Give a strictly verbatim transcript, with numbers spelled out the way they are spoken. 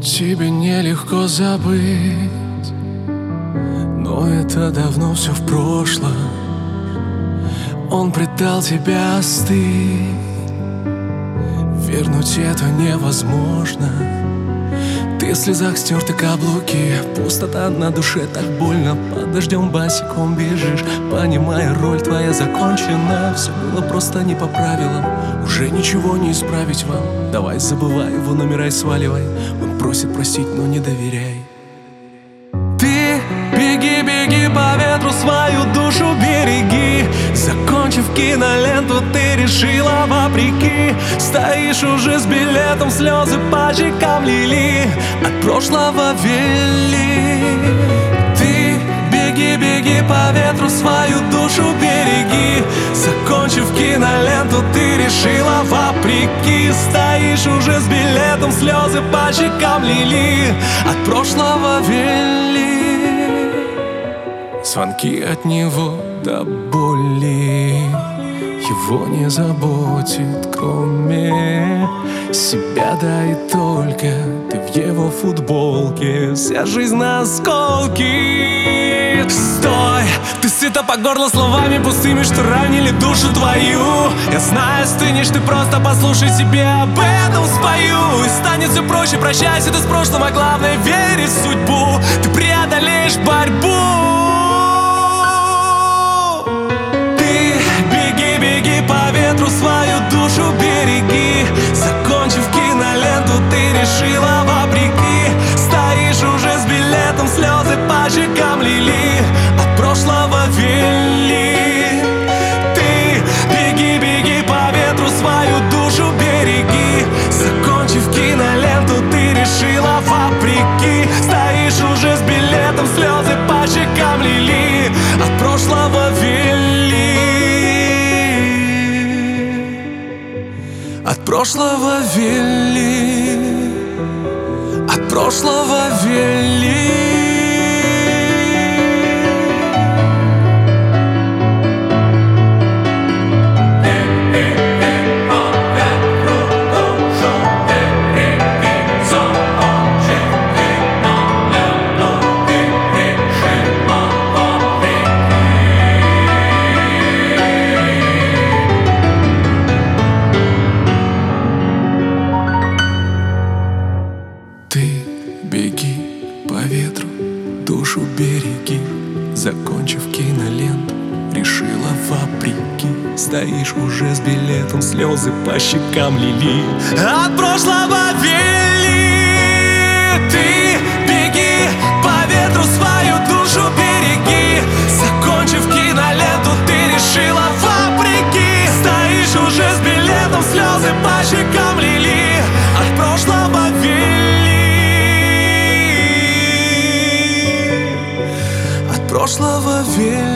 Тебе нелегко забыть, но это давно все в прошлом. Он предал тебя, остыть, вернуть это невозможно. Ты в слезах стерты каблуки, пустота на душе, так больно. Под дождем босиком бежишь, понимая, роль твоя закончена. Все было просто не по правилам, уже ничего не исправить вам. Давай забывай его номера и сваливай. Он просит простить, но не доверяй. Ты беги, беги по ветру, свою душу береги. Закончив киноленту, ты решила вопреки. Стоишь уже с билетом, слезы по щекам лили, от прошлого вели. Ты беги, беги по ветру, свою душу береги. Закончив киноленту, ты решила вопреки. Стоишь уже с билетом, слезы по щекам лили, от прошлого вели. Звонки от него до боли, его не заботит, кроме себя, да и только ты в его футболке, вся жизнь на осколки. Стой, ты сыта по горло словами пустыми, что ранили душу твою. Я знаю, стынешь, ты просто послушай, себе об этом спою. И станет все проще, прощайся ты с прошлым, а главное верь в судьбу. Ты преодолеешь борьбу. Свою душу береги. Закончив киноленту, ты решила вопреки. Стоишь уже с билетом, слезы по щекам лили, от прошлого вели. Ты беги, беги по ветру, свою душу береги. Закончив киноленту, ты решила вопреки. Стоишь уже с билетом, слезы по щекам лили, от прошлого вели. От прошлого вели, от прошлого вели. Беги по ветру, душу береги. Закончив киноленту, решила вопреки. Стоишь уже с билетом, слезы по щекам лили, от прошлого вели. Ты беги по ветру, свою душу береги. Закончив киноленту, ты решила вопреки. Стоишь уже с билетом, слезы по щекам лили, от прошлого вели. Прошлого века.